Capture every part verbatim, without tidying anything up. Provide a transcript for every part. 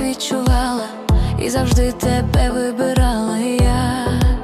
відчувала, і завжди тебе вибирала я.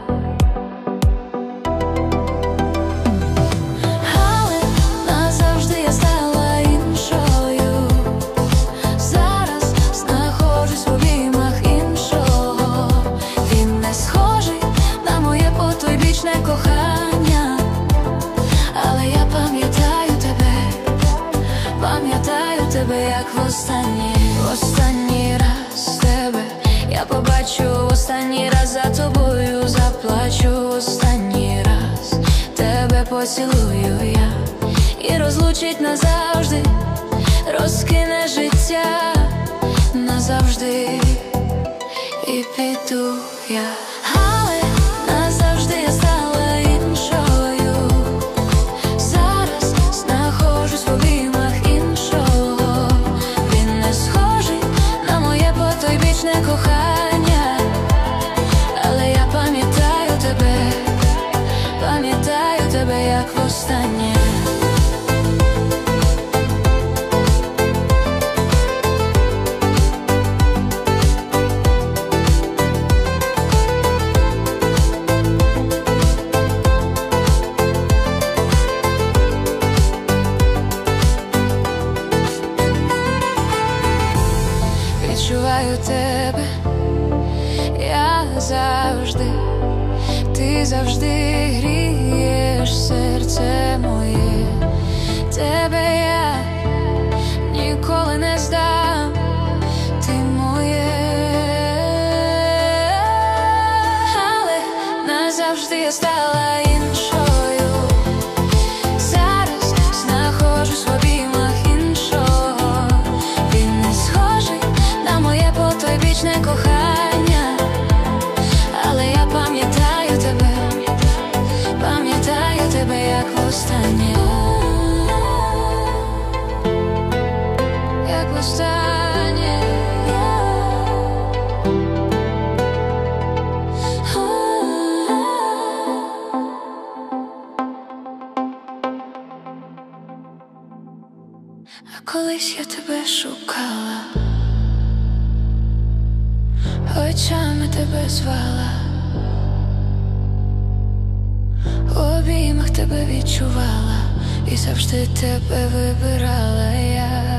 Але назавжди я стала іншою. Зараз знаходжусь в обіймах іншого. Він не схожий на моє потойбічне кохання, але я пам'ятаю тебе, пам'ятаю тебе, як востаннє, останній раз тебе я побачу, останній раз за тобою заплачу, останній раз тебе поцілую я, і розлучить назавжди, розкине життя назавжди, і піду я. Але назавжди я стала іншою. Зараз знаходжусь в обіймах іншого. Він не схожий на моє потойбічне кохання, але я пам'ятаю тебе, пам'ятаю тебе, як востаннє. Відчуваю тебе, я завжди, ти завжди грієш серце моє. Тебе я ніколи не здам, ти моє. Але назавжди я стала іншою. Зараз знаходжусь в обіймах іншого. Він не схожий на моє потойбічне кохання, але я пам'ятаю тебе, пам'ятаю тебе, як востаннє, як востаннє. А колись я тебе шукала, очами тебе звала, в обіймах тебе відчувала, і завжди тебе вибирала я.